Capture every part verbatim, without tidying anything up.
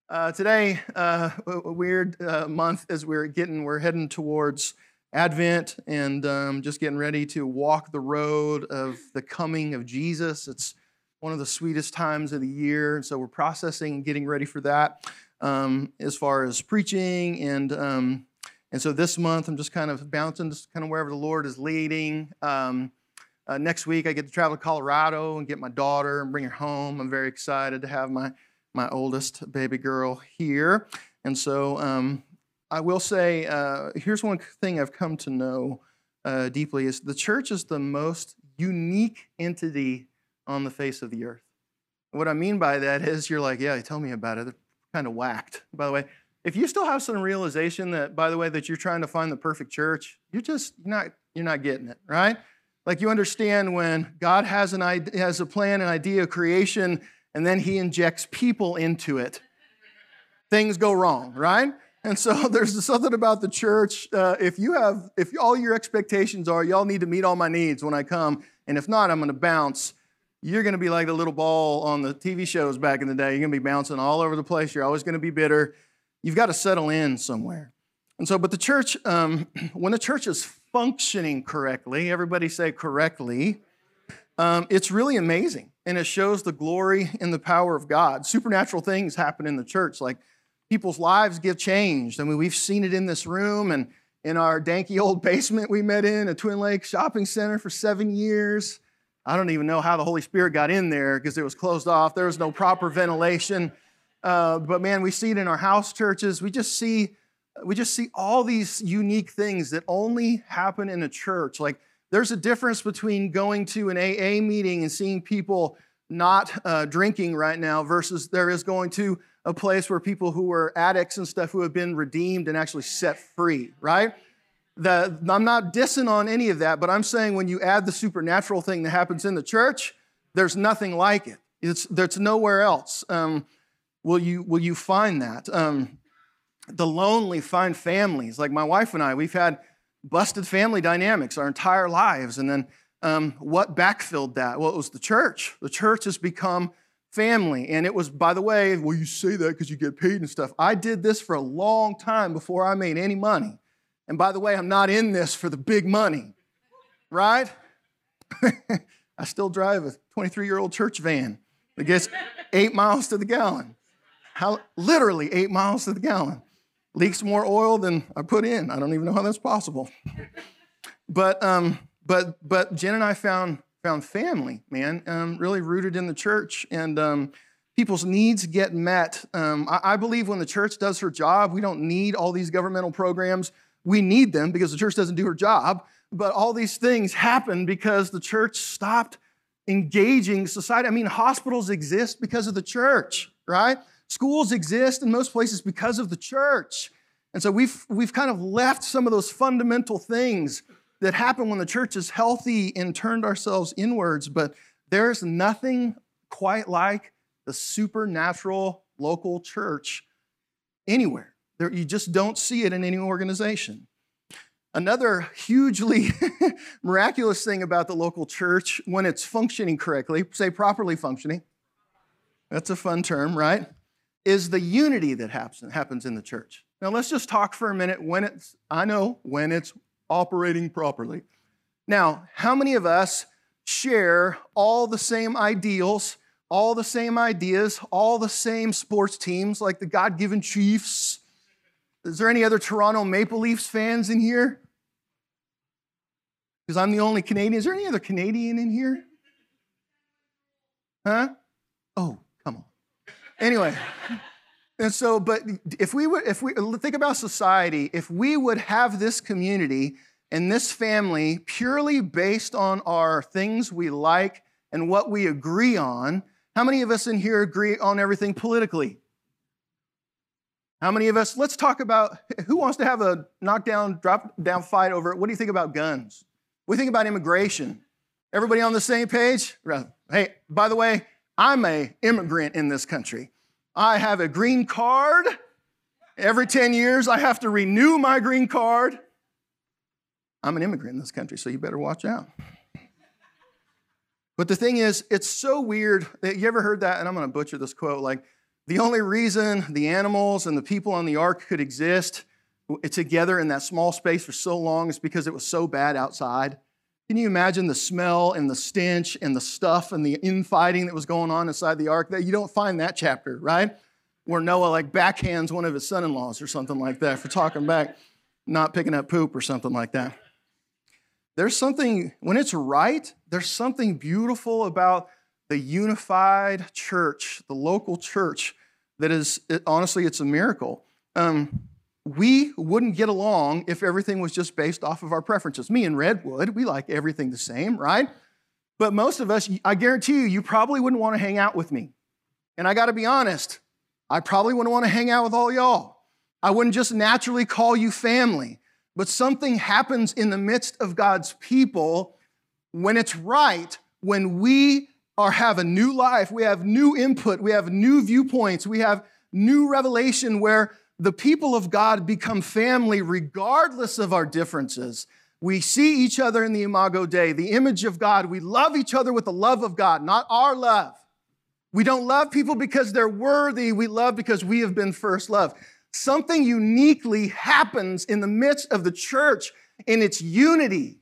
Uh, today, uh, a weird uh, month as we're getting, we're heading towards Advent and um, just getting ready to walk the road of the coming of Jesus. It's one of the sweetest times of the year, and so we're processing and getting ready for that um, as far as preaching. And um, and so this month, I'm just kind of bouncing, just kind of wherever the Lord is leading. Um, uh, next week, I get to travel to Colorado and get my daughter and bring her home. I'm very excited to have my my oldest baby girl here. And so um, I will say, uh, here's one thing I've come to know uh, deeply is the church is the most unique entity on the face of the earth. What I mean by that is you're like, yeah, tell me about it. They're kind of whacked. By the way, if you still have some realization that, by the way, that you're trying to find the perfect church, you're just not, you're not getting it, right? Like you understand when God has an idea, has a plan, an idea of creation, and then he injects people into it, things go wrong, right? And so there's something about the church. Uh, if you have, if all your expectations are, y'all need to meet all my needs when I come, and if not, I'm going to bounce. You're going to be like the little ball on the T V shows back in the day. You're going to be bouncing all over the place. You're always going to be bitter. You've got to settle in somewhere. And so, but the church, um, when the church is functioning correctly, everybody say correctly, um, it's really amazing. And it shows the glory and the power of God. Supernatural things happen in the church, like people's lives get changed. I mean, we've seen it in this room and in our danky old basement we met in, a Twin Lakes shopping center for seven years. I don't even know how the Holy Spirit got in there because it was closed off. There was no proper ventilation. Uh, but man, we see it in our house churches. We just see, we just see all these unique things that only happen in a church. Like, there's a difference between going to an A A meeting and seeing people not uh, drinking right now versus there is going to a place where people who are addicts and stuff who have been redeemed and actually set free, right? The, I'm not dissing on any of that, but I'm saying when you add the supernatural thing that happens in the church, there's nothing like it. It's, there's nowhere else. Um, will you, will you find that? Um, the lonely find families. Like my wife and I, we've had busted family dynamics our entire lives. And then um, what backfilled that? Well, it was the church. The church has become family. And it was, by the way, well, you say that because you get paid and stuff. I did this for a long time before I made any money. And by the way, I'm not in this for the big money, right? I still drive a twenty-three-year-old church van that gets eight miles to the gallon. How, literally eight miles to the gallon. Leaks more oil than I put in. I don't even know how that's possible. But um, but but Jen and I found found family, man, um, really rooted in the church, and um, people's needs get met. Um, I, I believe when the church does her job, we don't need all these governmental programs. We need them because the church doesn't do her job. But all these things happen because the church stopped engaging society. I mean, hospitals exist because of the church, right? Schools exist in most places because of the church. And so we've, we've kind of left some of those fundamental things that happen when the church is healthy and turned ourselves inwards. But there's nothing quite like the supernatural local church anywhere. There, you just don't see it in any organization. Another hugely miraculous thing about the local church when it's functioning correctly, say properly functioning, that's a fun term, right? Is the unity that happens, happens in the church. Now, let's just talk for a minute when it's, I know, when it's operating properly. Now, how many of us share all the same ideals, all the same ideas, all the same sports teams, like the God-given Chiefs? Is there any other Toronto Maple Leafs fans in here? Because I'm the only Canadian. Is there any other Canadian in here? Huh? Oh, come on. Anyway, and so, but if we would, if we think about society, if we would have this community and this family purely based on our things we like and what we agree on, how many of us in here agree on everything politically? How many of us, let's talk about, who wants to have a knockdown, drop down fight over it? What do you think about guns? What do you think about immigration? Everybody on the same page? Hey, by the way, I'm an immigrant in this country. I have a green card. Every ten years, I have to renew my green card. I'm an immigrant in this country, so you better watch out. But the thing is, it's so weird. You ever heard that? And I'm going to butcher this quote, like, The only reason the animals and the people on the ark could exist together in that small space for so long is because it was so bad outside. Can you imagine the smell and the stench and the stuff and the infighting that was going on inside the ark? That you don't find that chapter, right? Where Noah like backhands one of his son-in-laws or something like that for talking back, not picking up poop or something like that. There's something, when it's right, there's something beautiful about the unified church, the local church, that is, it, honestly, it's a miracle. Um, we wouldn't get along if everything was just based off of our preferences. Me and Red would. We like everything the same, right? But most of us, I guarantee you, you probably wouldn't want to hang out with me. And I got to be honest, I probably wouldn't want to hang out with all y'all. I wouldn't just naturally call you family. But something happens in the midst of God's people when it's right, when we are, have a new life, we have new input, we have new viewpoints, we have new revelation where the people of God become family regardless of our differences. We see each other in the Imago Dei, the image of God. We love each other with the love of God, not our love. We don't love people because they're worthy. We love because we have been first loved. Something uniquely happens in the midst of the church in its unity.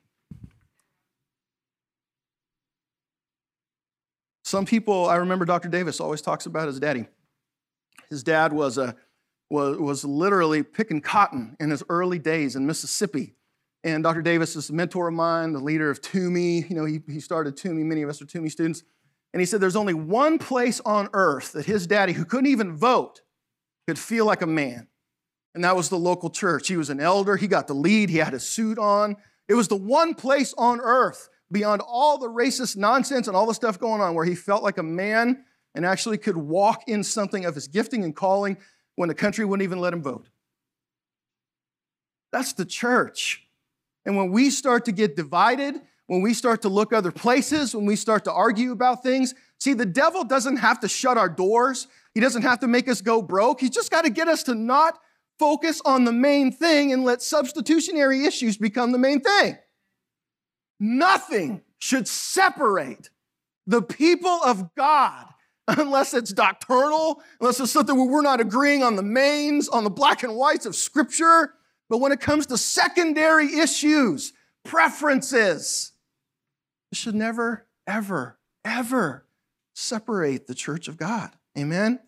Some people, I remember Doctor Davis always talks about his daddy. His dad was a was, was literally picking cotton in his early days in Mississippi. And Doctor Davis is a mentor of mine, the leader of Toomey. You know, he, he started Toomey. Many of us are Toomey students. And he said there's only one place on earth that his daddy, who couldn't even vote, could feel like a man. And that was the local church. He was an elder. He got the lead. He had a suit on. It was the one place on earth beyond all the racist nonsense and all the stuff going on where he felt like a man and actually could walk in something of his gifting and calling when the country wouldn't even let him vote. That's the church. And when we start to get divided, when we start to look other places, when we start to argue about things, see, the devil doesn't have to shut our doors. He doesn't have to make us go broke. He's just got to get us to not focus on the main thing and let substitutionary issues become the main thing. Nothing should separate the people of God unless it's doctrinal, unless it's something where we're not agreeing on the mains, on the black and whites of Scripture. But when it comes to secondary issues, preferences, it should never, ever, ever separate the church of God. Amen?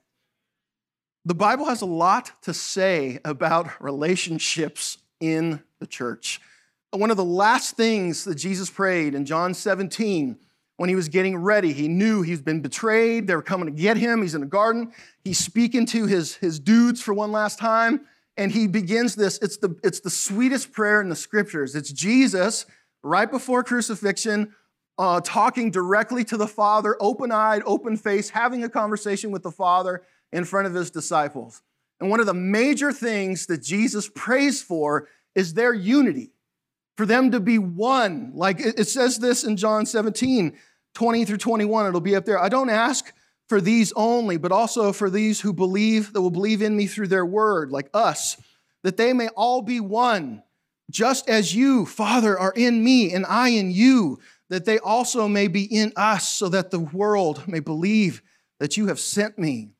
The Bible has a lot to say about relationships in the church. One of the last things that Jesus prayed in John seventeen, when he was getting ready, he knew he's been betrayed. They were coming to get him. He's in the garden. He's speaking to his, his dudes for one last time. And he begins this. It's the, it's the sweetest prayer in the Scriptures. It's Jesus, right before crucifixion, uh, talking directly to the Father, open-eyed, open-faced, having a conversation with the Father in front of his disciples. And one of the major things that Jesus prays for is their unity, for them to be one. Like it says this in John seventeen, twenty through twenty-one. It'll be up there. I don't ask for these only, but also for these who believe, that will believe in me through their word, like us, that they may all be one, just as you, Father, are in me and I in you, that they also may be in us, so that the world may believe that you have sent me.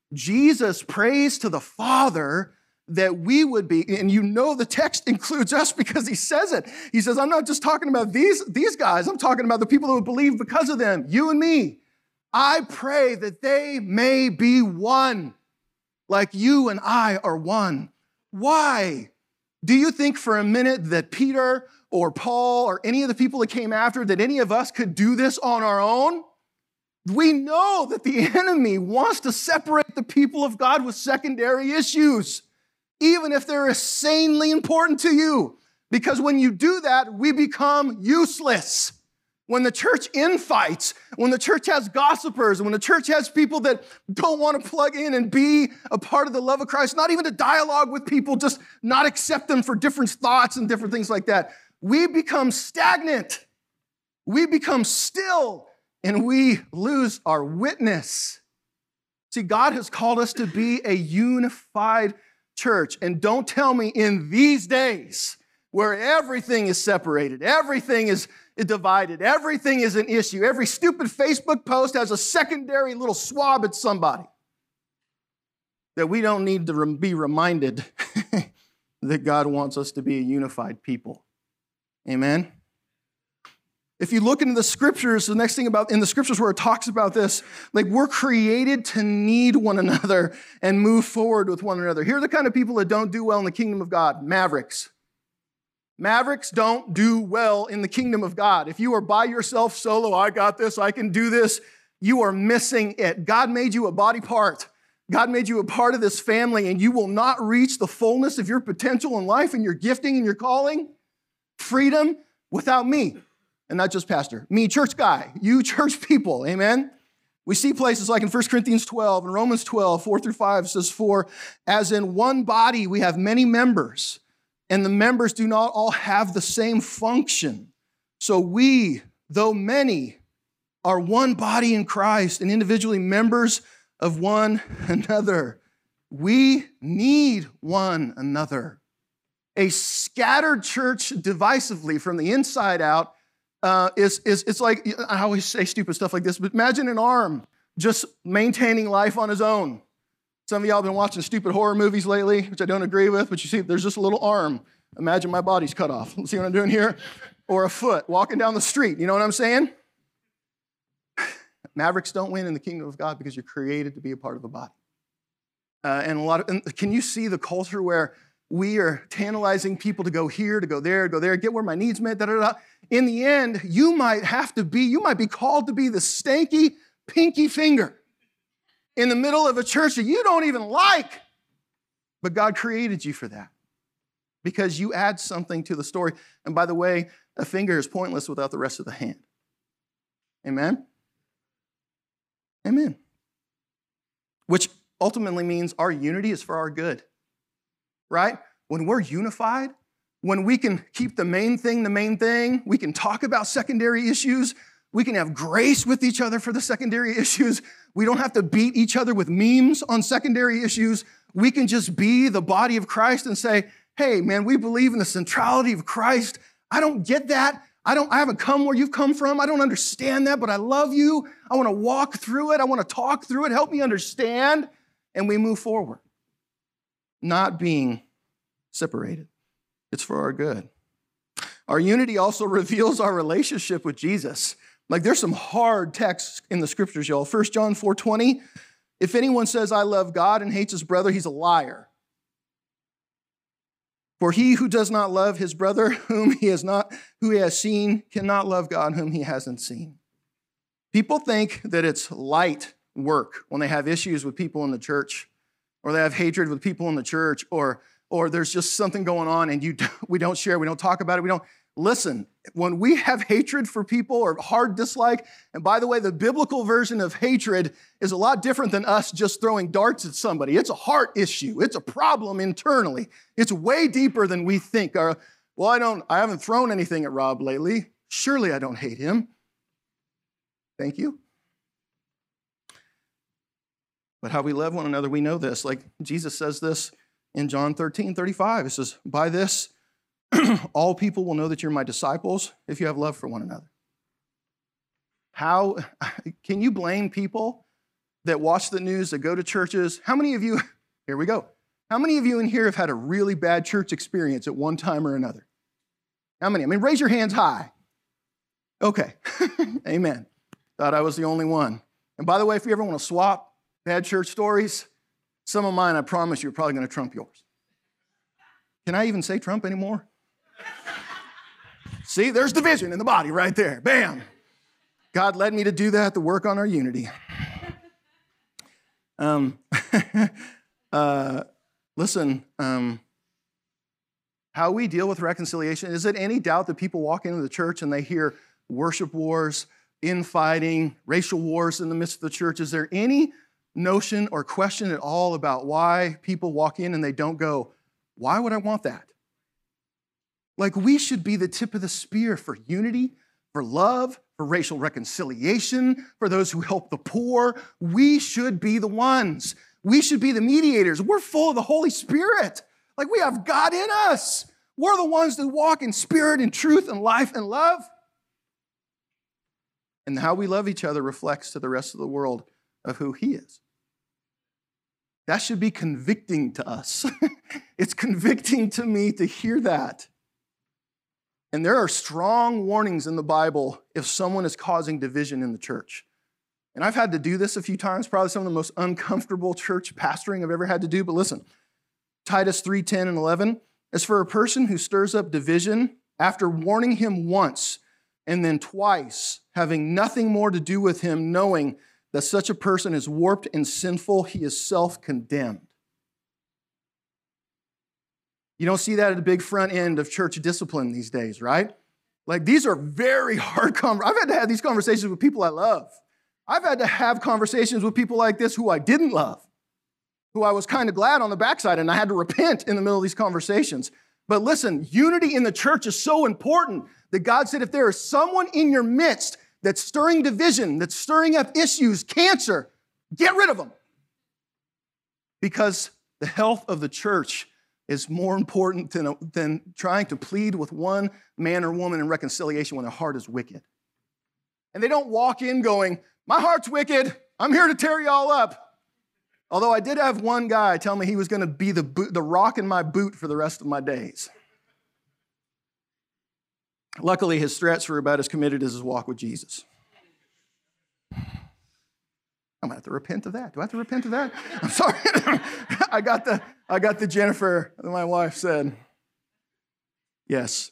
Jesus prays to the Father that we would be, and you know the text includes us because he says it. He says, I'm not just talking about these, these guys, I'm talking about the people that would believe because of them, you and me. I pray that they may be one, like you and I are one. Why? Do you think for a minute that Peter or Paul or any of the people that came after, that any of us could do this on our own? We know that the enemy wants to separate the people of God with secondary issues, even if they're insanely important to you. Because when you do that, we become useless. When the church infights, when the church has gossipers, when the church has people that don't want to plug in and be a part of the love of Christ, not even to dialogue with people, just not accept them for different thoughts and different things like that, we become stagnant. We become still, and we lose our witness. See, God has called us to be a unified church. And don't tell me in these days where everything is separated, everything is divided, everything is an issue, every stupid Facebook post has a secondary little swab at somebody. that we don't need to be reminded that God wants us to be a unified people. Amen? If you look into the scriptures, the next thing about in the scriptures where it talks about this, like we're created to need one another and move forward with one another. Here are the kind of people that don't do well in the kingdom of God, mavericks. Mavericks don't do well in the kingdom of God. If you are by yourself solo, I got this, I can do this, you are missing it. God made you a body part. God made you a part of this family, and you will not reach the fullness of your potential in life and your gifting and your calling, freedom, without me. And not just pastor, me, church guy, you church people, amen? We see places like in First Corinthians twelve and Romans twelve, four through five says, for as in one body we have many members, and the members do not all have the same function. So we, though many, are one body in Christ and individually members of one another. We need one another. A scattered church divisively from the inside out Uh, is, is, it's like, I always say stupid stuff like this, but imagine an arm just maintaining life on his own. Some of y'all have been watching stupid horror movies lately, which I don't agree with, but you see, there's just a little arm. Imagine my body's cut off. See what I'm doing here? Or a foot walking down the street. You know what I'm saying? Mavericks don't win in the kingdom of God because you're created to be a part of a body. Uh, and a lot of, and can you see the culture where we are tantalizing people to go here, to go there, to go there, get where my needs met, da, da, da. In the end, you might have to be, you might be called to be the stanky, pinky finger in the middle of a church that you don't even like. But God created you for that because you add something to the story. And by the way, a finger is pointless without the rest of the hand. Amen? Amen. Which ultimately means our unity is for our good. Right? When we're unified, when we can keep the main thing the main thing, we can talk about secondary issues, we can have grace with each other for the secondary issues, we don't have to beat each other with memes on secondary issues, we can just be the body of Christ and say, hey, man, we believe in the centrality of Christ. I don't get that. I don't, I haven't come where you've come from. I don't understand that, but I love you. I want to walk through it. I want to talk through it. Help me understand. And we move forward. Not being separated. It's for our good. Our unity also reveals our relationship with Jesus. Like there's some hard texts in the scriptures, y'all. First John four twenty, if anyone says, I love God and hates his brother, he's a liar. For he who does not love his brother whom he has not, who he has seen, cannot love God whom he hasn't seen. People think that it's light work when they have issues with people in the church, or they have hatred with people in the church, or, or there's just something going on and you we don't share, we don't talk about it, we don't. Listen, when we have hatred for people or hard dislike, and by the way, the biblical version of hatred is a lot different than us just throwing darts at somebody. It's a heart issue. It's a problem internally. It's way deeper than we think. Or, well, I don't, I haven't thrown anything at Rob lately. Surely I don't hate him. Thank you. But how we love one another, we know this. Like Jesus says this in John thirteen thirty-five. It says, by this, all people will know that you're my disciples if you have love for one another. How can you blame people that watch the news, that go to churches? How many of you, here we go. How many of you in here have had a really bad church experience at one time or another? How many? I mean, raise your hands high. Okay, amen. Thought I was the only one. And by the way, if you ever want to swap bad church stories, some of mine, I promise you, are probably going to trump yours. Can I even say Trump anymore? See, there's division in the body right there. Bam. God led me to do that, to work on our unity. Um, uh, listen, um, how we deal with reconciliation, is it any doubt that people walk into the church and they hear worship wars, infighting, racial wars in the midst of the church? Is there any notion or question at all about why people walk in and they don't go, why would I want that? Like, we should be the tip of the spear for unity, for love, for racial reconciliation, for those who help the poor. We should be the ones. We should be the mediators. We're full of the Holy Spirit. Like, we have God in us. We're the ones that walk in spirit and truth and life and love. And how we love each other reflects to the rest of the world of who He is. That should be convicting to us. It's convicting to me to hear that. And there are strong warnings in the Bible if someone is causing division in the church. And I've had to do this a few times, probably some of the most uncomfortable church pastoring I've ever had to do. But listen, Titus three, ten, and eleven, as for a person who stirs up division, after warning him once and then twice, having nothing more to do with him, knowing that such a person is warped and sinful, he is self-condemned. You don't see that at the big front end of church discipline these days, right? Like, these are very hard conversations. I've had to have these conversations with people I love. I've had to have conversations with people like this who I didn't love, who I was kind of glad on the backside, and I had to repent in the middle of these conversations. But listen, unity in the church is so important that God said if there is someone in your midst that's stirring division, that's stirring up issues, cancer, get rid of them. Because the health of the church is more important than, than trying to plead with one man or woman in reconciliation when their heart is wicked. And they don't walk in going, my heart's wicked, I'm here to tear y'all up. Although I did have one guy tell me he was going to be the, boot, the rock in my boot for the rest of my days. Luckily, his threats were about as committed as his walk with Jesus. I'm going to have to repent of that. Do I have to repent of that? I'm sorry. I got the I got the Jennifer, my wife said, yes.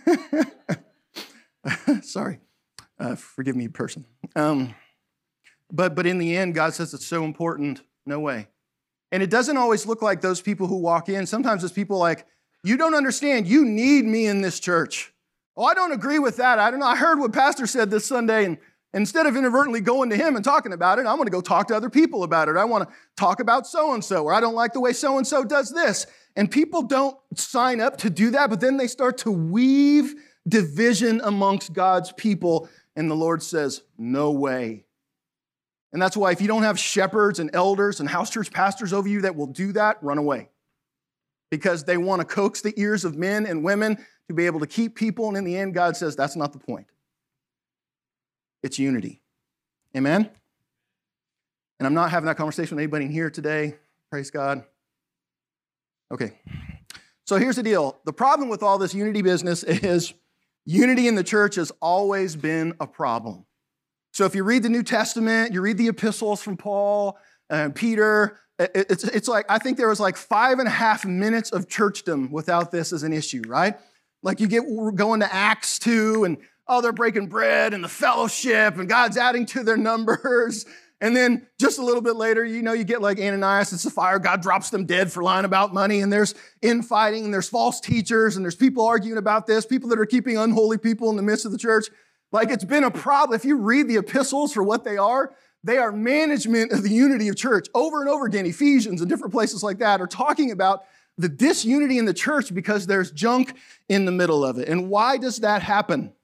Sorry. Uh, forgive me, person. Um, but, but in the end, God says it's so important. No way. And it doesn't always look like those people who walk in. Sometimes it's people like, you don't understand. You need me in this church. Oh, I don't agree with that. I don't know. I heard what Pastor said this Sunday, and instead of inadvertently going to him and talking about it, I want to go talk to other people about it. I want to talk about so-and-so, or I don't like the way so-and-so does this. And people don't sign up to do that, but then they start to weave division amongst God's people, and the Lord says, no way. And that's why if you don't have shepherds and elders and house church pastors over you that will do that, run away. Because they want to coax the ears of men and women to be able to keep people, and in the end, God says that's not the point. It's unity. Amen? And I'm not having that conversation with anybody in here today. Praise God. Okay. So here's the deal. The problem with all this unity business is unity in the church has always been a problem. So if you read the New Testament, you read the epistles from Paul and Peter, it's, it's like, I think there was like five and a half minutes of churchdom without this as an issue, right? Like you get going to Acts two and oh, they're breaking bread and the fellowship and God's adding to their numbers. And then just a little bit later, you know, you get like Ananias and Sapphira, God drops them dead for lying about money, and there's infighting, and there's false teachers, and there's people arguing about this, people that are keeping unholy people in the midst of the church. Like it's been a problem. If you read the epistles for what they are, they are management of the unity of church. Over and over again, Ephesians and different places like that are talking about the disunity in the church because there's junk in the middle of it. And why does that happen?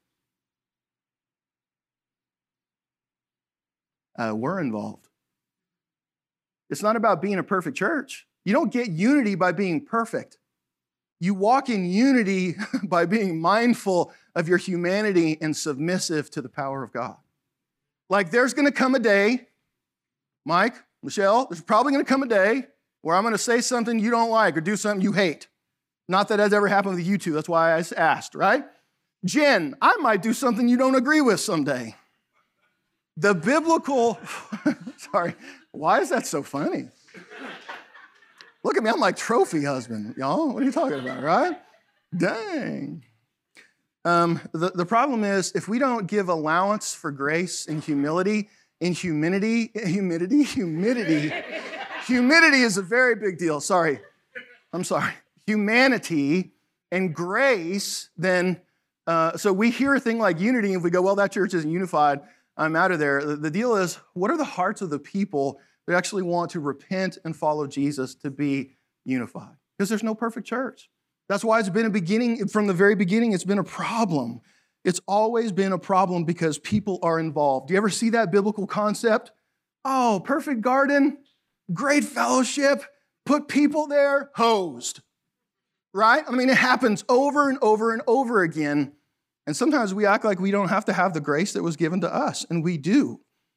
Uh, we're involved. It's not about being a perfect church. You don't get unity by being perfect. You walk in unity by being mindful of your humanity and submissive to the power of God. Like there's going to come a day, Mike, Michelle, there's probably going to come a day where I'm going to say something you don't like or do something you hate. Not that that's ever happened with you two. That's why I asked, right? Jen, I might do something you don't agree with someday. The biblical, sorry, why is that so funny? Look at me, I'm like trophy husband, y'all. What are you talking about, right? Dang. Um, the, the problem is if we don't give allowance for grace and humility, and humidity, humidity, humidity, humidity is a very big deal. Sorry, I'm sorry. Humanity and grace, then, uh, so we hear a thing like unity, and if we go, well, that church isn't unified, I'm out of there. The deal is, what are the hearts of the people that actually want to repent and follow Jesus to be unified? Because there's no perfect church. That's why it's been a beginning, from the very beginning, it's been a problem. It's always been a problem because people are involved. Do you ever see that biblical concept? Oh, perfect garden, great fellowship, put people there, hosed. Right? I mean, it happens over and over and over again. And sometimes we act like we don't have to have the grace that was given to us, and we do.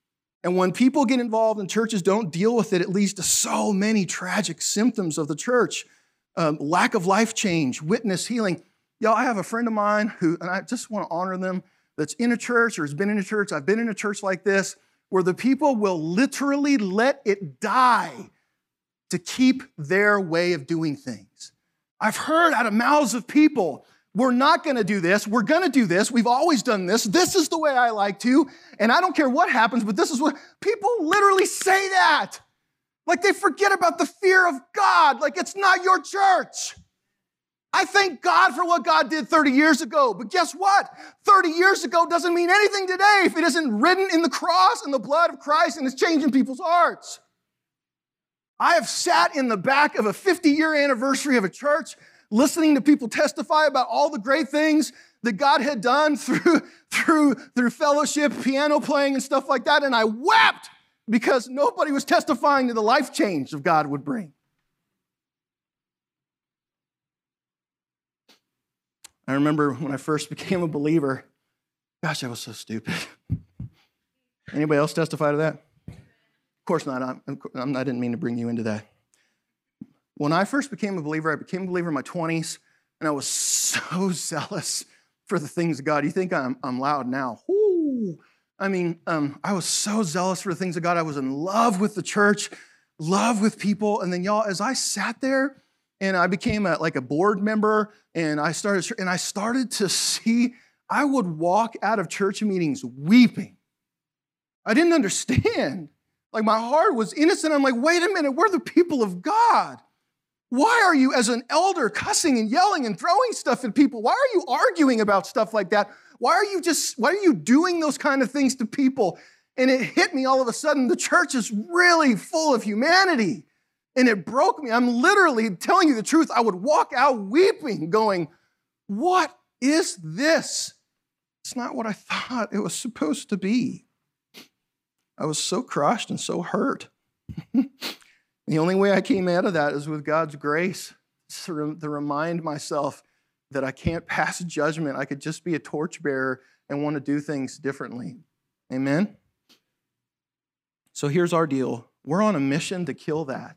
And when people get involved and churches don't deal with it, it leads to so many tragic symptoms of the church. Um, lack of life change, witness, healing. Y'all, I have a friend of mine who, and I just want to honor them, that's in a church or has been in a church. I've been in a church like this where the people will literally let it die to keep their way of doing things. I've heard out of mouths of people, we're not going to do this. We're going to do this. We've always done this. This is the way I like to. And I don't care what happens, but this is what people literally say that. Like they forget about the fear of God. Like it's not your church. I thank God for what God did thirty years ago. But guess what? thirty years ago doesn't mean anything today if it isn't written in the cross and the blood of Christ and it's changing people's hearts. I have sat in the back of a fifty-year anniversary of a church listening to people testify about all the great things that God had done through, through, through fellowship, piano playing, and stuff like that, and I wept because nobody was testifying to the life change that God would bring. I remember when I first became a believer, gosh, I was so stupid. Anybody else testify to that? Of course not. I'm, I'm, I didn't mean to bring you into that. When I first became a believer, I became a believer in my twenties, and I was so zealous for the things of God. You think I'm, I'm loud now. Woo. I mean, um, I was so zealous for the things of God. I was in love with the church, love with people. And then, y'all, as I sat there and I became a, like a board member, and I started, and I started to see, I would walk out of church meetings weeping. I didn't understand. Like my heart was innocent. I'm like, wait a minute, we're the people of God. Why are you as an elder cussing and yelling and throwing stuff at people? Why are you arguing about stuff like that? Why are you just, why are you doing those kind of things to people? And it hit me all of a sudden, the church is really full of humanity. And it broke me. I'm literally telling you the truth. I would walk out weeping, going, what is this? It's not what I thought it was supposed to be. I was so crushed and so hurt. The only way I came out of that is with God's grace, to remind myself that I can't pass judgment. I could just be a torchbearer and want to do things differently. Amen? So here's our deal. We're on a mission to kill that.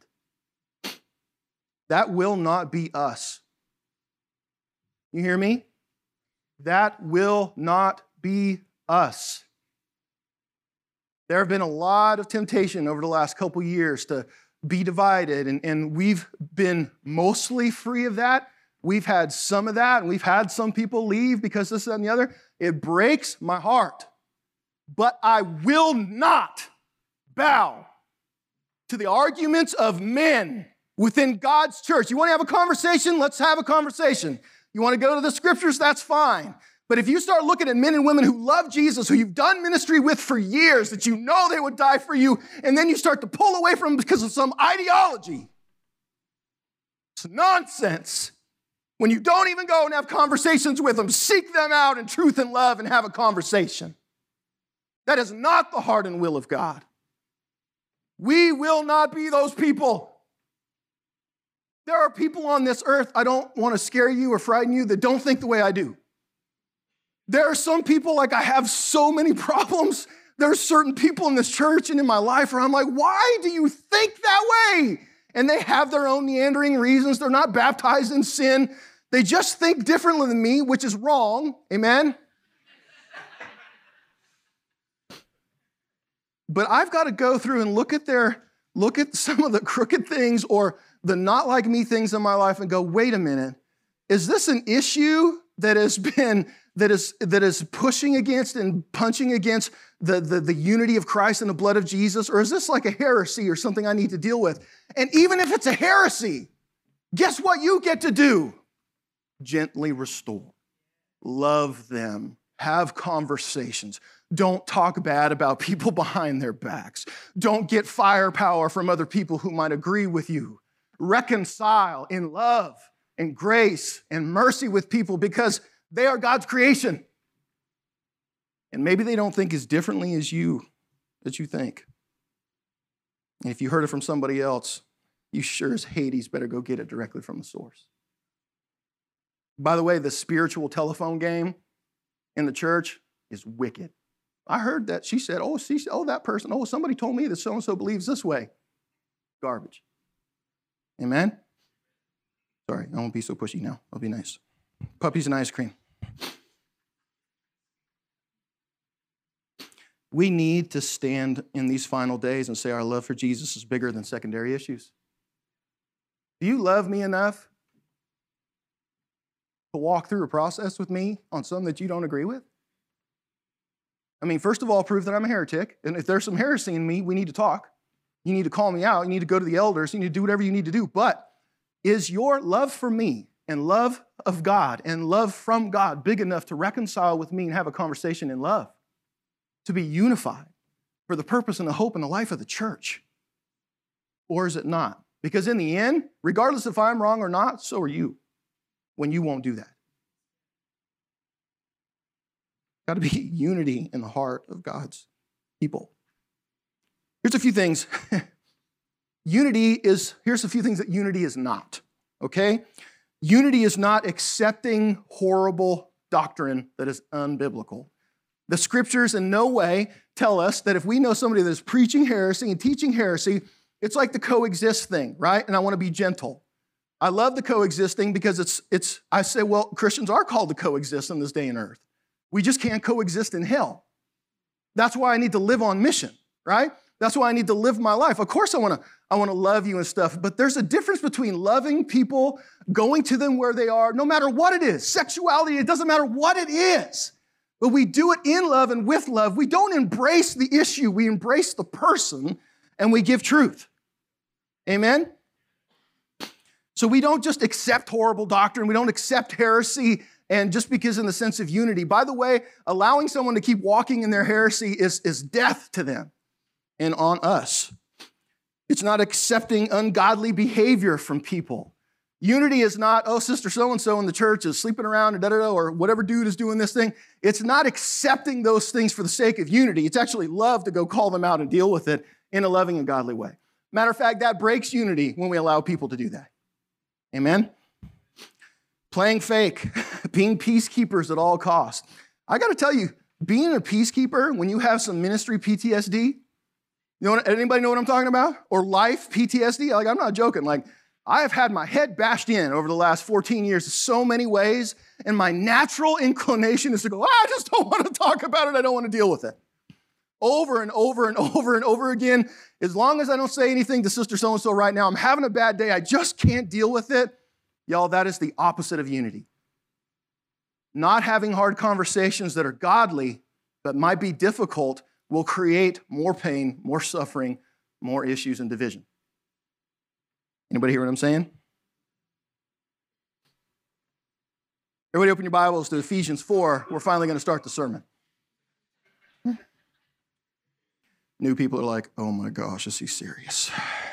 That will not be us. You hear me? That will not be us. There have been a lot of temptation over the last couple years to be divided, and, and we've been mostly free of that. We've had some of that, and we've had some people leave because this, that, and the other. It breaks my heart. But I will not bow to the arguments of men within God's church. You want to have a conversation? Let's have a conversation. You want to go to the scriptures? That's fine. But if you start looking at men and women who love Jesus, who you've done ministry with for years, that you know they would die for you, and then you start to pull away from them because of some ideology, it's nonsense. When you don't even go and have conversations with them, seek them out in truth and love and have a conversation. That is not the heart and will of God. We will not be those people. There are people on this earth, I don't want to scare you or frighten you, that don't think the way I do. There are some people, like I have so many problems. There are certain people in this church and in my life where I'm like, why do you think that way? And they have their own meandering reasons. They're not baptized in sin. They just think differently than me, which is wrong. Amen? But I've got to go through and look at their, look at some of the crooked things or the not like me things in my life and go, wait a minute, is this an issue that has been, that is, that is pushing against and punching against the, the, the unity of Christ and the blood of Jesus? Or is this like a heresy or something I need to deal with? And even if it's a heresy, guess what you get to do? Gently restore. Love them. Have conversations. Don't talk bad about people behind their backs. Don't get firepower from other people who might agree with you. Reconcile in love and grace and mercy with people because they are God's creation. And maybe they don't think as differently as you, as you think. And if you heard it from somebody else, you sure as Hades better go get it directly from the source. By the way, the spiritual telephone game in the church is wicked. I heard that. She said, oh, she, oh, that person, oh, somebody told me that so-and-so believes this way. Garbage. Amen? Sorry, I won't be so pushy now. I'll be nice. Puppies and ice cream. We need to stand in these final days and say our love for Jesus is bigger than secondary issues. Do you love me enough to walk through a process with me on something that you don't agree with? I mean, first of all, prove that I'm a heretic. And if there's some heresy in me, we need to talk. You need to call me out. You need to go to the elders. You need to do whatever you need to do. But is your love for me and love of God and love from God big enough to reconcile with me and have a conversation in love? To be unified for the purpose and the hope and the life of the church? Or is it not? Because in the end, regardless if I'm wrong or not, so are you when you won't do that. Got to be unity in the heart of God's people. Here's a few things. Unity is, here's a few things that unity is not, okay? Unity is not accepting horrible doctrine that is unbiblical. The scriptures in no way tell us that if we know somebody that is preaching heresy and teaching heresy, it's like the coexist thing, right? And I want to be gentle. I love the coexisting because it's, it's. I say, well, Christians are called to coexist in this day and earth. We just can't coexist in hell. That's why I need to live on mission, right? That's why I need to live my life. Of course I want to I want to love you and stuff, but there's a difference between loving people, going to them where they are, no matter what it is. Sexuality, it doesn't matter what it is. But we do it in love and with love. We don't embrace the issue. We embrace the person and we give truth. Amen? So we don't just accept horrible doctrine. We don't accept heresy and just because in the sense of unity. By the way, allowing someone to keep walking in their heresy is, is death to them and on us. It's not accepting ungodly behavior from people. Unity is not, oh, sister so-and-so in the church is sleeping around or da-da-da, or whatever dude is doing this thing. It's not accepting those things for the sake of unity. It's actually love to go call them out and deal with it in a loving and godly way. Matter of fact, that breaks unity when we allow people to do that. Amen? Playing fake, being peacekeepers at all costs. I got to tell you, being a peacekeeper when you have some ministry P T S D, you know, anybody know what I'm talking about? Or life P T S D? Like, I'm not joking. Like, I have had my head bashed in over the last fourteen years in so many ways, and my natural inclination is to go, I just don't want to talk about it. I don't want to deal with it. Over and over and over and over again. As long as I don't say anything to sister so-and-so right now, I'm having a bad day. I just can't deal with it. Y'all, that is the opposite of unity. Not having hard conversations that are godly but might be difficult will create more pain, more suffering, more issues and division. Anybody hear what I'm saying? Everybody open your Bibles to Ephesians four. We're finally going to start the sermon. New people are like, oh my gosh, is he serious?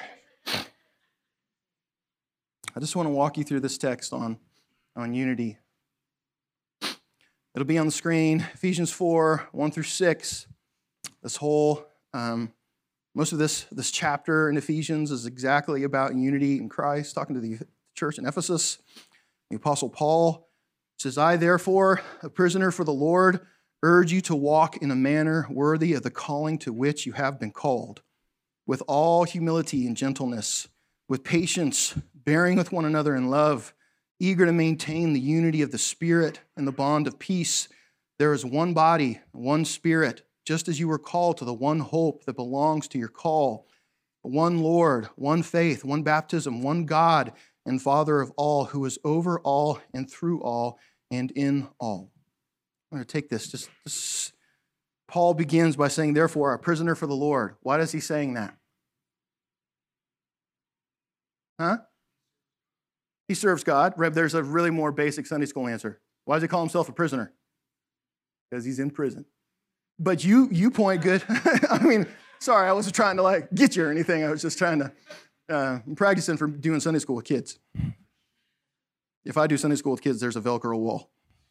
I just want to walk you through this text on, on unity. It'll be on the screen, Ephesians four, one through six. This whole, um, most of this, this chapter in Ephesians is exactly about unity in Christ, talking to the church in Ephesus. The Apostle Paul says, I therefore, a prisoner for the Lord, urge you to walk in a manner worthy of the calling to which you have been called, with all humility and gentleness, with patience, bearing with one another in love, eager to maintain the unity of the Spirit and the bond of peace. There is one body, one Spirit, just as you were called to the one hope that belongs to your call, one Lord, one faith, one baptism, one God and Father of all, who is over all and through all and in all. I'm going to take this. Just, just Paul begins by saying, therefore, a prisoner for the Lord. Why is he saying that? Huh? He serves God. There's a really more basic Sunday school answer. Why does he call himself a prisoner? Because he's in prison. But you you point good. I mean, sorry, I wasn't trying to like get you or anything. I was just trying to, uh, I'm practicing for doing Sunday school with kids. If I do Sunday school with kids, there's a Velcro wall.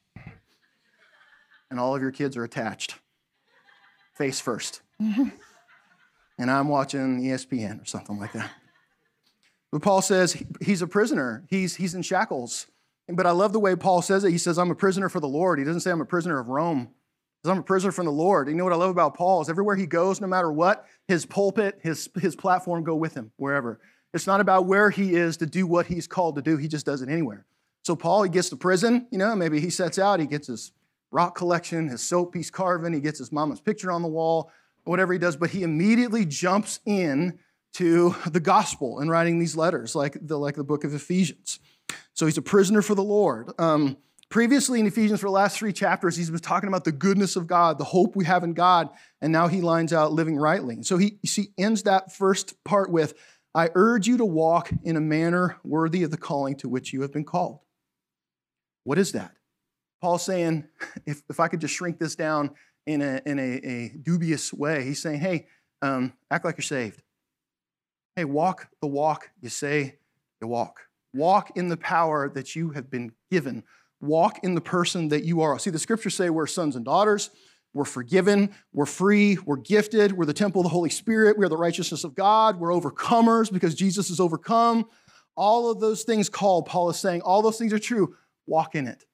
And all of your kids are attached, face first. And I'm watching E S P N or something like that. But Paul says he's a prisoner. He's, he's in shackles. But I love the way Paul says it. He says, I'm a prisoner for the Lord. He doesn't say I'm a prisoner of Rome. Because I'm a prisoner from the Lord. You know what I love about Paul is everywhere he goes, no matter what, his pulpit, his, his platform go with him, wherever. It's not about where he is to do what he's called to do. He just does it anywhere. So Paul, he gets to prison, you know, maybe he sets out, he gets his rock collection, his soap he's carving, he gets his mama's picture on the wall, whatever he does, but he immediately jumps in to the gospel and writing these letters, like the, like the book of Ephesians. So he's a prisoner for the Lord. Um, previously in Ephesians, for the last three chapters, he's been talking about the goodness of God, the hope we have in God, and now he lines out living rightly. So he, he ends that first part with, I urge you to walk in a manner worthy of the calling to which you have been called. What is that? Paul's saying, if, if I could just shrink this down in a, in a, a dubious way, he's saying, hey, um, act like you're saved. Hey, walk the walk you say you walk. Walk in the power that you have been given. Walk in the person that you are. See, the scriptures say we're sons and daughters. We're forgiven. We're free. We're gifted. We're the temple of the Holy Spirit. We're the righteousness of God. We're overcomers because Jesus is overcome. All of those things called, Paul is saying, all those things are true. Walk in it.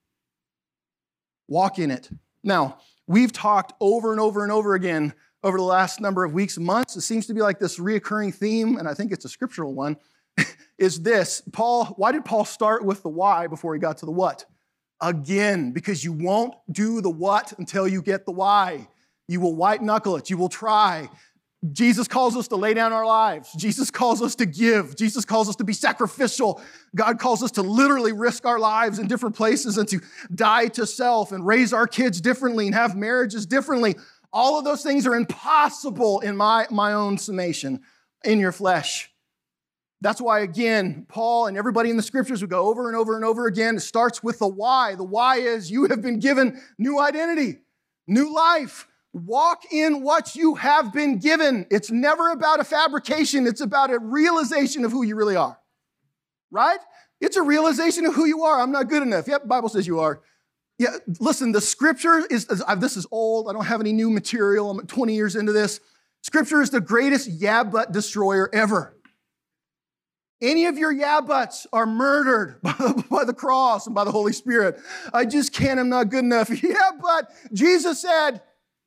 Walk in it. Now, we've talked over and over and over again over the last number of weeks and months. It seems to be like this reoccurring theme, and I think it's a scriptural one, is this. Paul, why did Paul start with the why before he got to the what? Again, because you won't do the what until you get the why. You will white knuckle it. You will try. Jesus calls us to lay down our lives. Jesus calls us to give. Jesus calls us to be sacrificial. God calls us to literally risk our lives in different places and to die to self and raise our kids differently and have marriages differently. All of those things are impossible in my, my own summation in your flesh. That's why, again, Paul and everybody in the scriptures would go over and over and over again. It starts with the why. The why is you have been given new identity, new life. Walk in what you have been given. It's never about a fabrication. It's about a realization of who you really are, right? It's a realization of who you are. I'm not good enough. Yep, the Bible says you are. Yeah, listen, the scripture is, this is old. I don't have any new material. I'm twenty years into this. Scripture is the greatest yeah, but destroyer ever. Any of your yeah buts are murdered by the, by the cross and by the Holy Spirit. I just can't, I'm not good enough. Yeah, but Jesus said,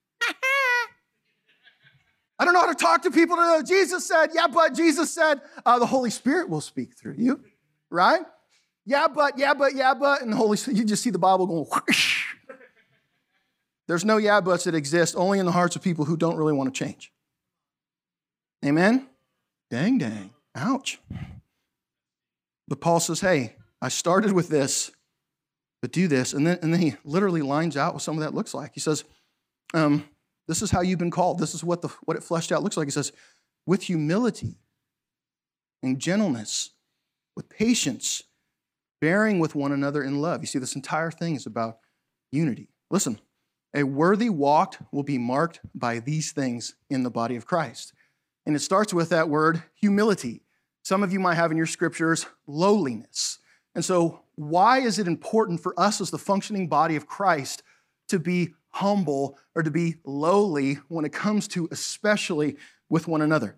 I don't know how to talk to people. To Jesus said, yeah, but Jesus said, uh, the Holy Spirit will speak through you, right? Yeah, but, yeah, but, yeah, but, and the Holy Spirit, you just see the Bible going whoosh. There's no yeah buts that exist only in the hearts of people who don't really want to change. Amen? Dang, dang. Ouch. But Paul says, hey, I started with this, but do this. And then, and then he literally lines out what some of that looks like. He says, um, this is how you've been called. This is what, the, what it fleshed out looks like. He says, with humility and gentleness, with patience, bearing with one another in love. You see, this entire thing is about unity. Listen, a worthy walk will be marked by these things in the body of Christ. And it starts with that word, humility. Some of you might have in your scriptures, lowliness. And so why is it important for us as the functioning body of Christ to be humble or to be lowly when it comes to especially with one another?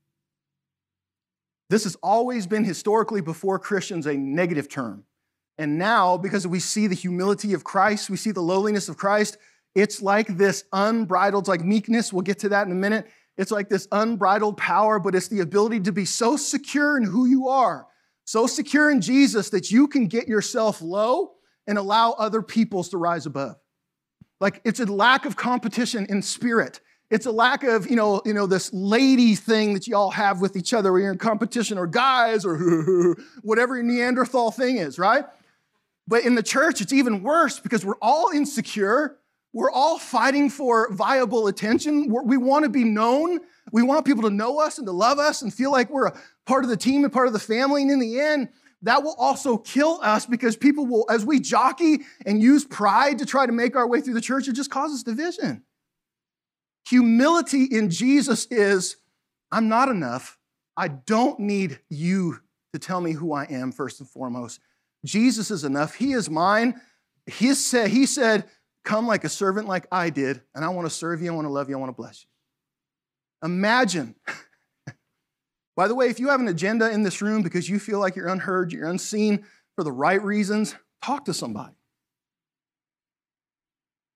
This has always been historically before Christians a negative term. And now, because we see the humility of Christ, we see the lowliness of Christ, it's like this unbridled, like meekness, we'll get to that in a minute. It's like this unbridled power, but it's the ability to be so secure in who you are, so secure in Jesus that you can get yourself low and allow other peoples to rise above. Like it's a lack of competition in spirit. It's a lack of, you know, you know, this lady thing that you all have with each other where you're in competition, or guys, or whatever your Neanderthal thing is, right? But in the church, it's even worse because we're all insecure. We're all fighting for viable attention. We're, we want to be known. We want people to know us and to love us and feel like we're a part of the team and part of the family. And in the end, that will also kill us because people will, as we jockey and use pride to try to make our way through the church, it just causes division. Humility in Jesus is, I'm not enough. I don't need you to tell me who I am first and foremost. Jesus is enough. He is mine. He said, he said, come like a servant like I did, and I want to serve you, I want to love you, I want to bless you. Imagine. By the way, if you have an agenda in this room because you feel like you're unheard, you're unseen for the right reasons, talk to somebody.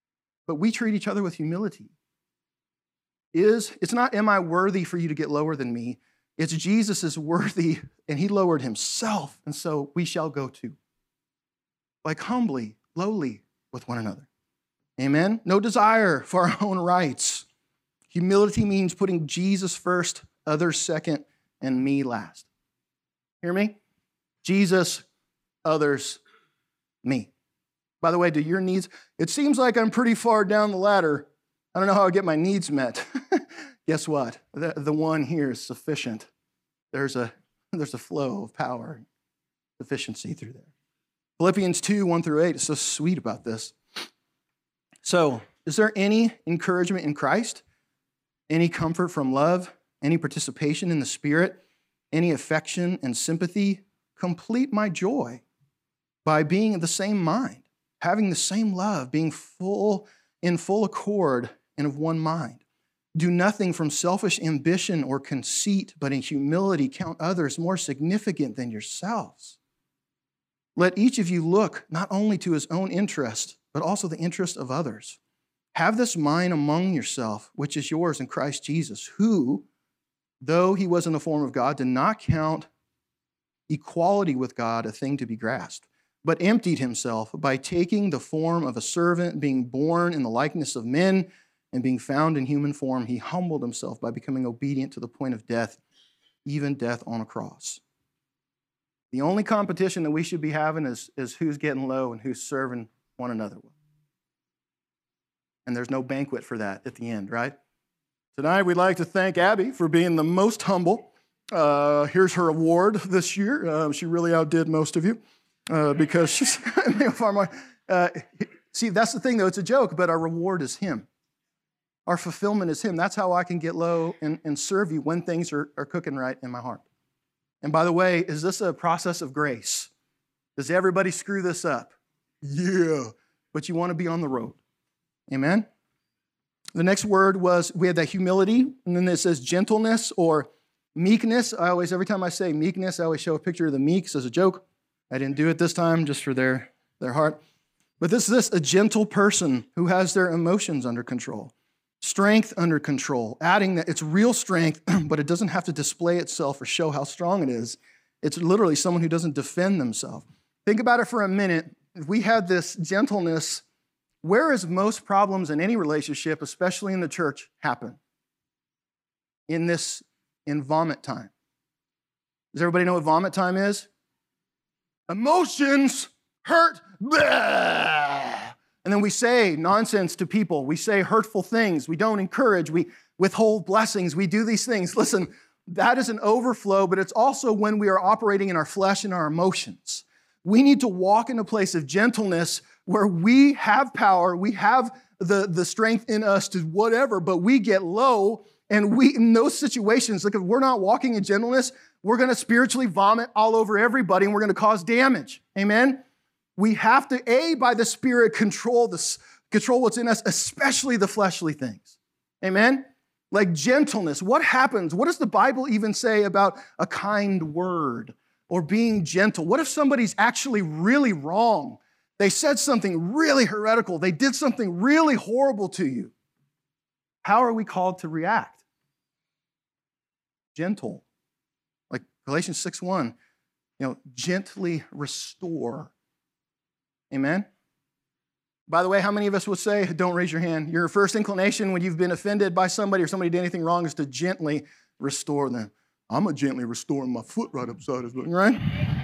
but we treat each other with humility. Is It's not, am I worthy for you to get lower than me? It's Jesus is worthy, and he lowered himself, and so we shall go too. Like humbly, lowly with one another. Amen? No desire for our own rights. Humility means putting Jesus first, others second, and me last. Hear me? Jesus, others, me. By the way, do your needs, it seems like I'm pretty far down the ladder. I don't know how I get my needs met. Guess what? The, the one here is sufficient. There's a, there's a flow of power and sufficiency through there. Philippians two, one through eight is so sweet about this. So, is there any encouragement in Christ? Any comfort from love? Any participation in the Spirit? Any affection and sympathy? Complete my joy by being of the same mind, having the same love, being full in full accord and of one mind. Do nothing from selfish ambition or conceit, but in humility count others more significant than yourselves. Let each of you look not only to his own interest, but also the interest of others. Have this mind among yourself, which is yours in Christ Jesus, who, though he was in the form of God, did not count equality with God a thing to be grasped, but emptied himself by taking the form of a servant, being born in the likeness of men, and being found in human form, he humbled himself by becoming obedient to the point of death, even death on a cross. The only competition that we should be having is, is who's getting low and who's serving one another. And there's no banquet for that at the end, right? Tonight, we'd like to thank Abby for being the most humble. Uh, here's her award this year. Uh, she really outdid most of you uh, because she's far more. Uh, see, that's the thing, though. It's a joke, but our reward is him. Our fulfillment is him. That's how I can get low and, and serve you when things are, are cooking right in my heart. And by the way, is this a process of grace? Does everybody screw this up? Yeah. But you want to be on the road. Amen? The next word was, we had that humility, and then it says gentleness or meekness. I always, every time I say meekness, I always show a picture of the meeks as a joke. I didn't do it this time, just for their, their heart. But this is this, a gentle person who has their emotions under control. Strength under control, adding that it's real strength, but it doesn't have to display itself or show how strong it is. It's literally someone who doesn't defend themselves. Think about it for a minute. If we had this gentleness, where is most problems in any relationship, especially in the church, happen? In this, in vomit time. Does everybody know what vomit time is? Emotions, hurt, blah. And then we say nonsense to people. We say hurtful things. We don't encourage. We withhold blessings. We do these things. Listen, that is an overflow, but it's also when we are operating in our flesh and our emotions. We need to walk in a place of gentleness where we have power, we have the, the strength in us to whatever, but we get low, and we, in those situations, like if we're not walking in gentleness, we're going to spiritually vomit all over everybody, and we're going to cause damage. Amen? We have to, A, by the Spirit, control this, control what's in us, especially the fleshly things. Amen? Like gentleness. What happens? What does the Bible even say about a kind word or being gentle? What if somebody's actually really wrong? They said something really heretical. They did something really horrible to you. How are we called to react? Gentle. Like Galatians six one, you know, gently restore. Amen? By the way, how many of us would say, don't raise your hand, your first inclination when you've been offended by somebody or somebody did anything wrong is to gently restore them? I'm going to gently restore my foot right upside his foot, right?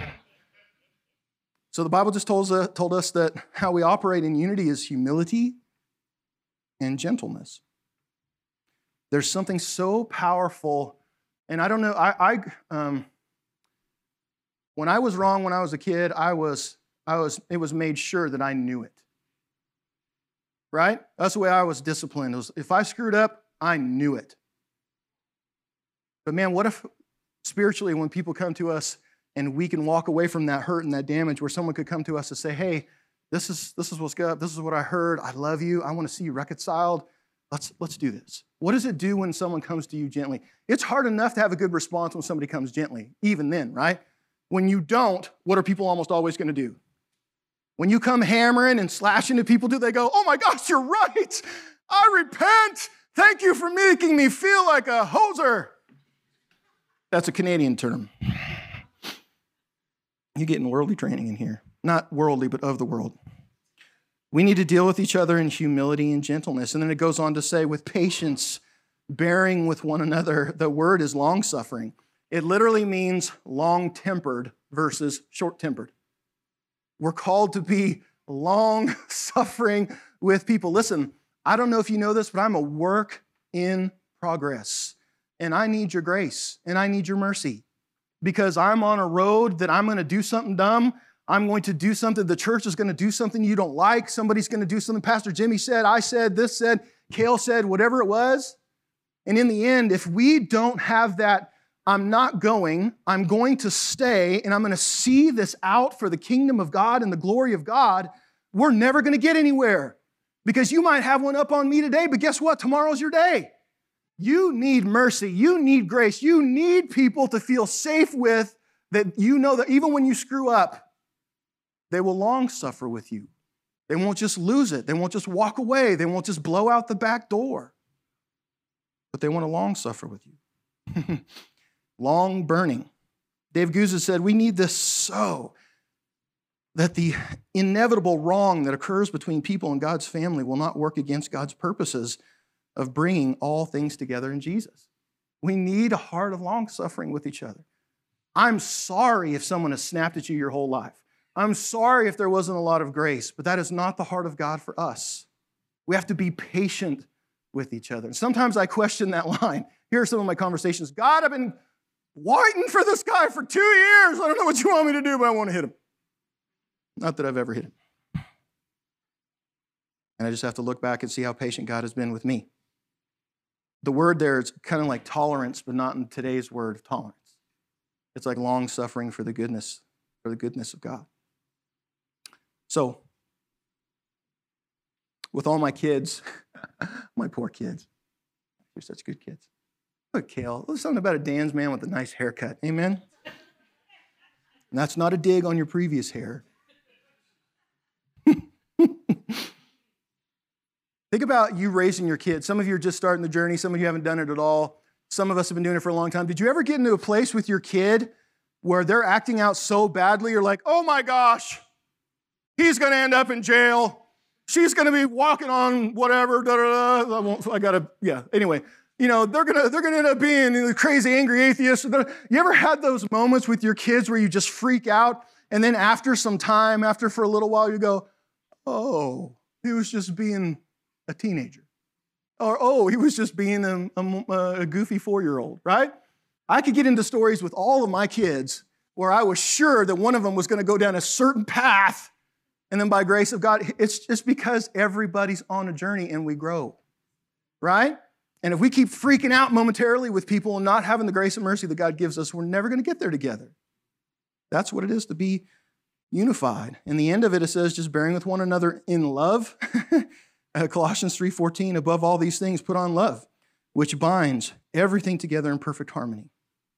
So the Bible just told us, told us that how we operate in unity is humility and gentleness. There's something so powerful, and I don't know, I, I um, when I was wrong when I was a kid, I was, I was, it was made sure that I knew it. Right? That's the way I was disciplined. It was, if I screwed up, I knew it. But man, what if spiritually when people come to us and we can walk away from that hurt and that damage where someone could come to us and say, hey, this is, this is what's good. This is what I heard. I love you. I want to see you reconciled. Let's, let's do this. What does it do when someone comes to you gently? It's hard enough to have a good response when somebody comes gently, even then, right? When you don't, what are people almost always going to do? When you come hammering and slashing at people, do they go, oh my gosh, you're right. I repent. Thank you for making me feel like a hoser. That's a Canadian term. You're getting worldly training in here. Not worldly, but of the world. We need to deal with each other in humility and gentleness. And then it goes on to say, with patience, bearing with one another. The word is long-suffering. It literally means long-tempered versus short-tempered. We're called to be long-suffering with people. Listen, I don't know if you know this, but I'm a work in progress. And I need your grace, and I need your mercy. Because I'm on a road that I'm going to do something dumb. I'm going to do something, the church is going to do something you don't like. Somebody's going to do something Pastor Jimmy said, I said, this said, Cale said, whatever it was. And in the end, if we don't have that, I'm not going, I'm going to stay, and I'm going to see this out for the kingdom of God and the glory of God, we're never going to get anywhere. Because you might have one up on me today, but guess what? Tomorrow's your day. You need mercy. You need grace. You need people to feel safe with, that you know that even when you screw up, they will long suffer with you. They won't just lose it. They won't just walk away. They won't just blow out the back door. But they want to long suffer with you. Long burning. Dave Guza said, we need this so that the inevitable wrong that occurs between people and God's family will not work against God's purposes of bringing all things together in Jesus. We need a heart of long suffering with each other. I'm sorry if someone has snapped at you your whole life. I'm sorry if there wasn't a lot of grace, but that is not the heart of God for us. We have to be patient with each other. And sometimes I question that line. Here are some of my conversations. God, I've been waiting for this guy for two years. I don't know what you want me to do, but I want to hit him. Not that I've ever hit him. And I just have to look back and see how patient God has been with me. The word there is kind of like tolerance, but not in today's word of tolerance. It's like long suffering for the goodness, for the goodness of God. So, with all my kids, my poor kids, you're such good kids. Look, Cale, there's something about a Dan's man with a nice haircut. Amen? And that's not a dig on your previous hair. Think about you raising your kids. Some of you are just starting the journey. Some of you haven't done it at all. Some of us have been doing it for a long time. Did you ever get into a place with your kid where they're acting out so badly, you're like, oh my gosh, he's going to end up in jail. She's going to be walking on whatever. Da, da, da. I won't, I got to, yeah. Anyway, you know, they're going to they're gonna end up being the crazy, angry atheists. You ever had those moments with your kids where you just freak out, and then after some time, after for a little while, you go, oh, he was just being a teenager. Or, oh, he was just being a, a, a goofy four-year-old, right? I could get into stories with all of my kids where I was sure that one of them was going to go down a certain path, and then by grace of God, it's just because everybody's on a journey and we grow, right? And if we keep freaking out momentarily with people and not having the grace and mercy that God gives us, we're never going to get there together. That's what it is to be unified. In the end of it, it says just bearing with one another in love. Colossians three fourteen, above all these things, put on love, which binds everything together in perfect harmony.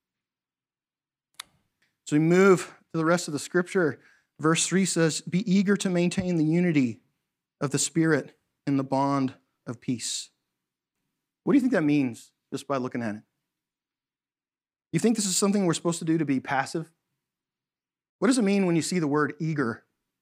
So we move to the rest of the scripture. Verse three says, be eager to maintain the unity of the Spirit in the bond of peace. What do you think that means just by looking at it? You think this is something we're supposed to do to be passive? What does it mean when you see the word eager?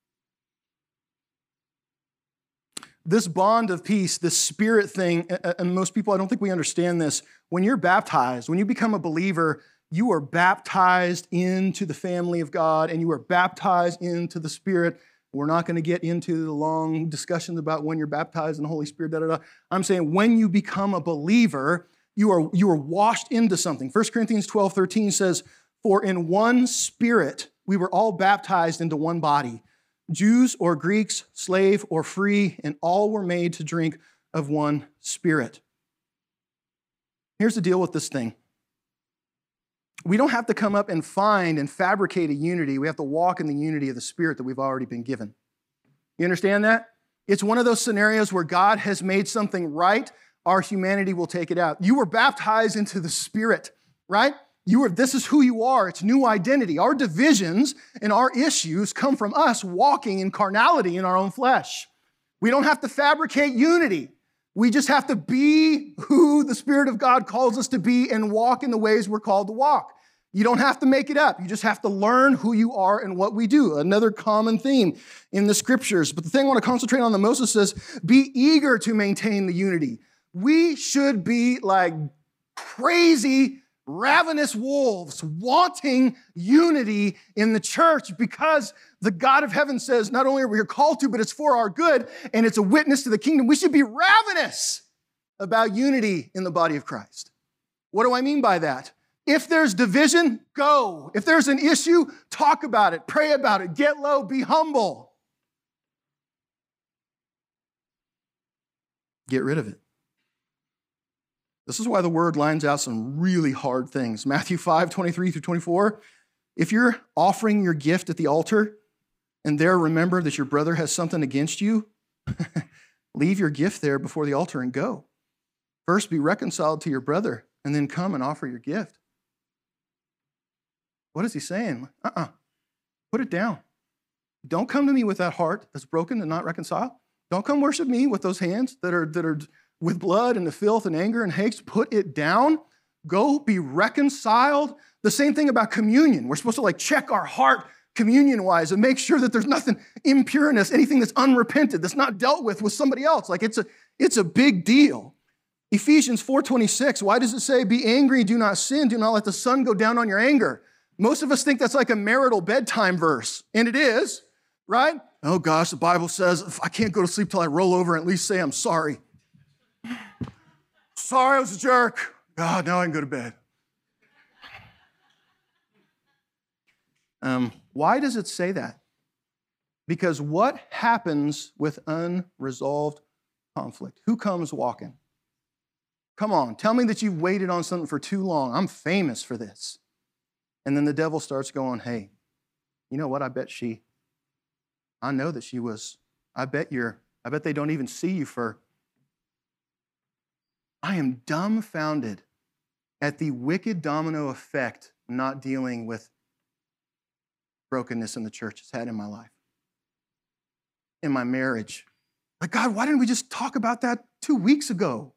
This bond of peace, this spirit thing, and most people, I don't think we understand this. When you're baptized, when you become a believer, you are baptized into the family of God, and you are baptized into the Spirit. We're not going to get into the long discussions about when you're baptized in the Holy Spirit, da, da, da. I'm saying when you become a believer, you are, you are washed into something. First Corinthians twelve thirteen says, for in one Spirit we were all baptized into one body, Jews or Greeks, slave or free, and all were made to drink of one Spirit. Here's the deal with this thing. We don't have to come up and find and fabricate a unity. We have to walk in the unity of the Spirit that we've already been given. You understand that? It's one of those scenarios where God has made something right, our humanity will take it out. You were baptized into the Spirit, right? You are, this is who you are. It's new identity. Our divisions and our issues come from us walking in carnality in our own flesh. We don't have to fabricate unity. We just have to be who the Spirit of God calls us to be and walk in the ways we're called to walk. You don't have to make it up. You just have to learn who you are and what we do. Another common theme in the scriptures. But the thing I want to concentrate on the most is says, be eager to maintain the unity. We should be like crazy, ravenous wolves wanting unity in the church because the God of heaven says not only are we called to, but it's for our good and it's a witness to the kingdom. We should be ravenous about unity in the body of Christ. What do I mean by that? If there's division, go. If there's an issue, talk about it, pray about it, get low, be humble. Get rid of it. This is why the word lines out some really hard things. Matthew five, twenty-three through twenty-four. If you're offering your gift at the altar and there remember that your brother has something against you, leave your gift there before the altar and go. First be reconciled to your brother and then come and offer your gift. What is he saying? Uh-uh. Put it down. Don't come to me with that heart that's broken and not reconciled. Don't come worship me with those hands that are, that are with blood and the filth and anger and hate. Put it down. Go be reconciled. The same thing about communion. We're supposed to like check our heart communion-wise and make sure that there's nothing impure in us, anything that's unrepented, that's not dealt with with somebody else. Like it's a, it's a big deal. Ephesians four twenty-six, why does it say, be angry, do not sin, do not let the sun go down on your anger? Most of us think that's like a marital bedtime verse, and it is, right? Oh gosh, the Bible says, if I can't go to sleep till I roll over and at least say I'm sorry. Sorry, I was a jerk. God, now I can go to bed. Um, why does it say that? Because what happens with unresolved conflict? Who comes walking? Come on, tell me that you've waited on something for too long. I'm famous for this. And then the devil starts going, hey, you know what? I bet she, I know that she was, I bet you're, I bet they don't even see you for. I am dumbfounded at the wicked domino effect not dealing with brokenness in the church has had in my life, in my marriage. Like, God, why didn't we just talk about that two weeks ago?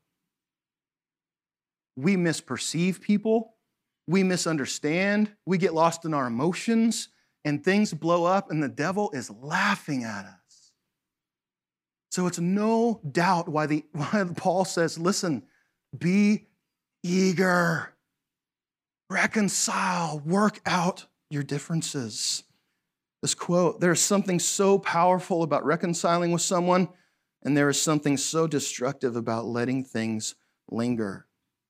We misperceive people. We misunderstand. We get lost in our emotions, and things blow up, and the devil is laughing at us. So it's no doubt why, the, why Paul says, listen, be eager, reconcile, work out your differences. This quote, there is something so powerful about reconciling with someone, and there is something so destructive about letting things linger.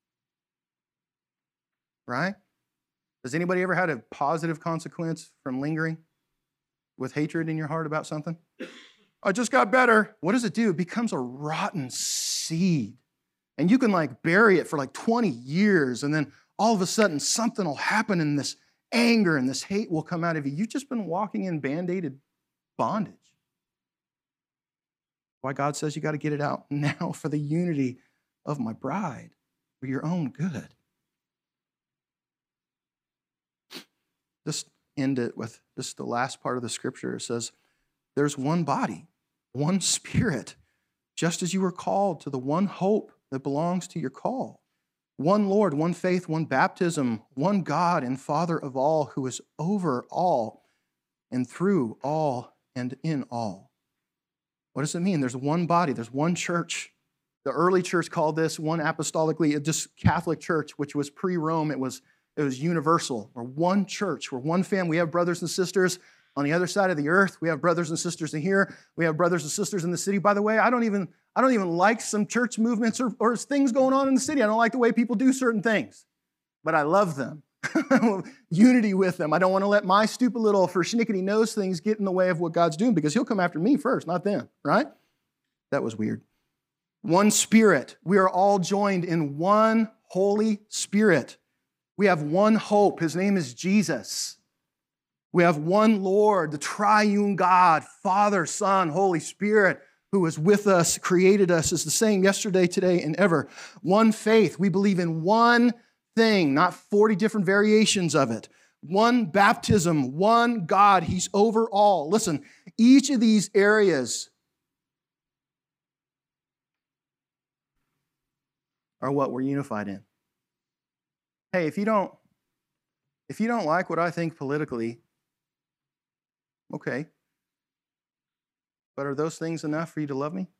Right? Has anybody ever had a positive consequence from lingering with hatred in your heart about something? I just got better. What does it do? It becomes a rotten seed. And you can like bury it for like twenty years, and then all of a sudden something will happen and this anger and this hate will come out of you. You've just been walking in band-aided bondage. Why God says you got to get it out now for the unity of my bride, for your own good. Just end it with just the last part of the scripture. It says, there's one body, one spirit, just as you were called to the one hope that belongs to your call. One Lord, one faith, one baptism, one God and Father of all, who is over all and through all and in all. What does it mean? There's one body, there's one church. The early church called this one apostolically, just Catholic church, which was pre-Rome. It was It was universal. We're one church. We're one family. We have brothers and sisters on the other side of the earth. We have brothers and sisters in here. We have brothers and sisters in the city. By the way, I don't even, I don't even like some church movements or, or things going on in the city. I don't like the way people do certain things, but I love them. Unity with them. I don't want to let my stupid little verschnickety nose things get in the way of what God's doing, because he'll come after me first, not them, right? That was weird. One spirit. We are all joined in one Holy Spirit. We have one hope. His name is Jesus. We have one Lord, the triune God, Father, Son, Holy Spirit, who is with us, created us, is the same yesterday, today, and ever. One faith. We believe in one thing, not forty different variations of it. One baptism, one God. He's over all. Listen, each of these areas are what we're unified in. Hey, if you don't, if you don't like what I think politically, okay. But are those things enough for you to love me?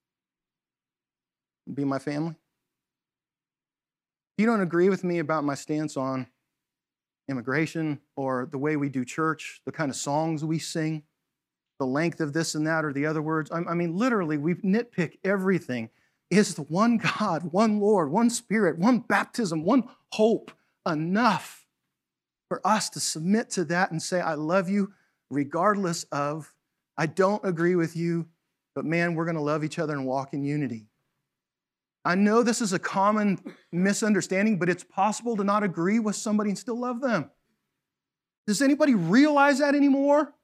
Be my family? If you don't agree with me about my stance on immigration or the way we do church, the kind of songs we sing, the length of this and that or the other words, I mean, literally, we nitpick everything. Is the one God, one Lord, one Spirit, one baptism, one hope enough for us to submit to that and say, I love you regardless of, I don't agree with you, but man, we're going to love each other and walk in unity. I know this is a common misunderstanding, but it's possible to not agree with somebody and still love them. Does anybody realize that anymore?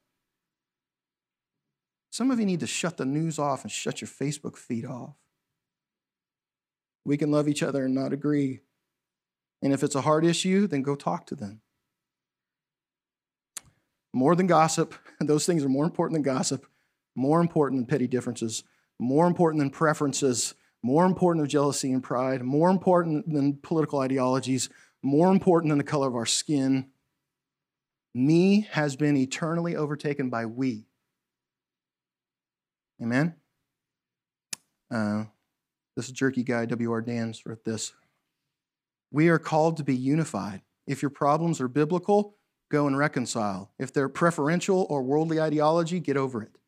Some of you need to shut the news off and shut your Facebook feed off. We can love each other and not agree. And if it's a hard issue, then go talk to them. More than gossip, those things are more important than gossip, more important than petty differences, more important than preferences, more important than jealousy and pride, more important than political ideologies, more important than the color of our skin. Me has been eternally overtaken by we. Amen? Uh, this jerky guy, W R Dans, wrote this. We are called to be unified. If your problems are biblical, go and reconcile. If they're preferential or worldly ideology, get over it.